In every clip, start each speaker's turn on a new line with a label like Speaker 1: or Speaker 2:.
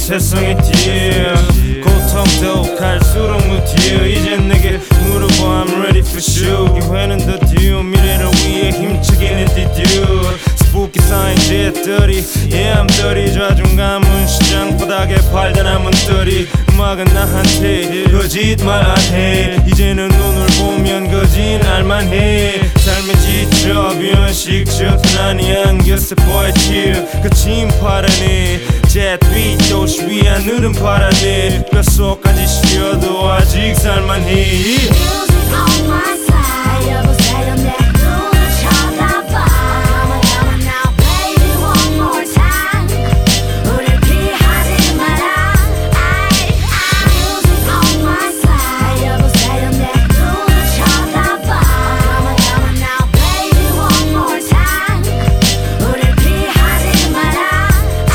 Speaker 1: 세상에 뛰어 고통도 갈수록 무디어 이젠 내게 물어봐 I'm ready for show 기회는 더 듀 미래를 위해 힘차게 디듀 스푸키 사인 jet들이 Yeah I'm dirty 좌중감은 시장 바닥에 팔다남은 떨이 음악은 나한테 거짓말 안해 이제는 눈을 보면 거짓 알만해 삶에 지쳐 비현식적은 아니야 안겼어 boy chill 거친 파란에 jet 도시 위에 하늘은 파란에 뼛속까지 쉬어도 아직 살만해
Speaker 2: Music on my side 여보세요 내 눈을 쳐다봐 Come on now baby one more time 우릴 피하지 마라 Music on my side 여보세요 내 눈을 쳐다봐 Come on now baby one more time 우릴 피하지 마라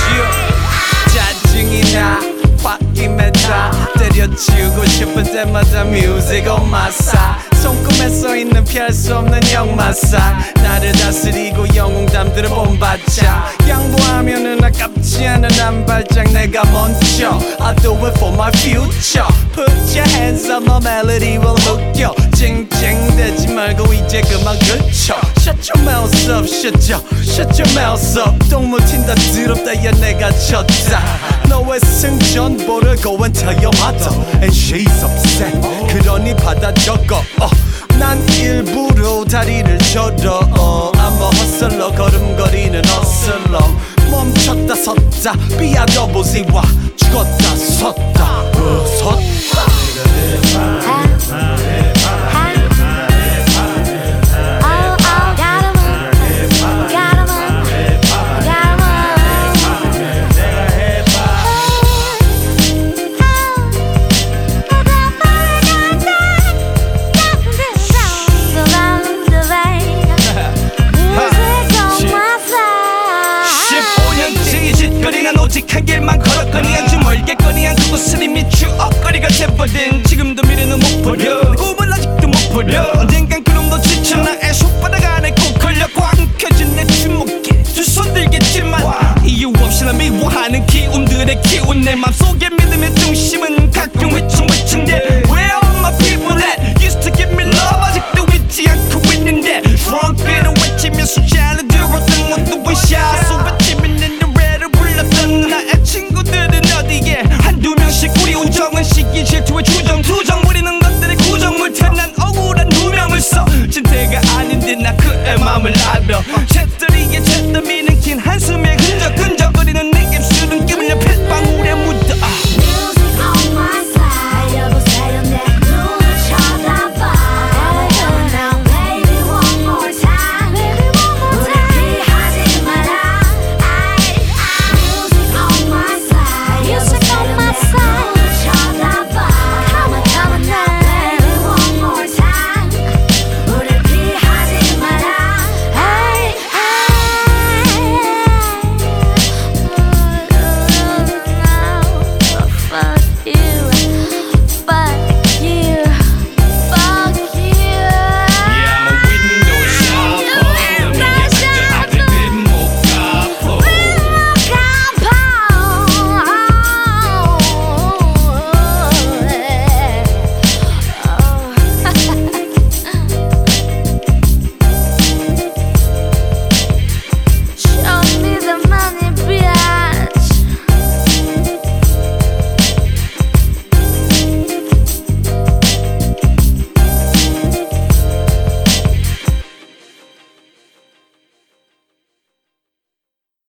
Speaker 3: 짜증이 나 화임에 다 때려치우고 싶을 때마다 music on my side 손금에 써있는 피할 수 없는 역마사 나를 다스리고 영웅담들을 본받자 양보하면은 아깝지 않은 한 발짝 내가 먼저 I do it for my future Put your hands up my melody will hook you 찡찡대지 말고 이제 그만 그쳐 Shut your mouth up shut your mouth up 똥물 튄다 더럽다 야 내가 졌다 너의 승전보를 go and tell your mother And she's upset 그러니 받아 적어 난 일부러 다리를 절어 I'm a hustler 걸음거리는 hustler 멈췄다 섰다 비아더보지 와 죽었다 섰다 섰다 오직한 길만 걸었거니 아주 멀겠거니 한 그곳은 이미 추억거리가 돼버린 지금도 미래는 못 버려 꿈을 아직도 못 버려 언젠간 그놈도 지쳐 나의 손바닥 안에 꼭 걸려 꽉 켜진 내 주먹에 두 손 들겠지만 이유 없이 날 미워하는 기운들의 기운 내 맘속에 믿음의 중심은 각종 외침인데 Where are my people at used to give me love 아직도 잊지 않고 있는데 Drunk을 외치며 숫자를 들었던 것도 위샤 외치면 나의 친구들은 어디에 한두 명씩 우리 우정은 시기 질투에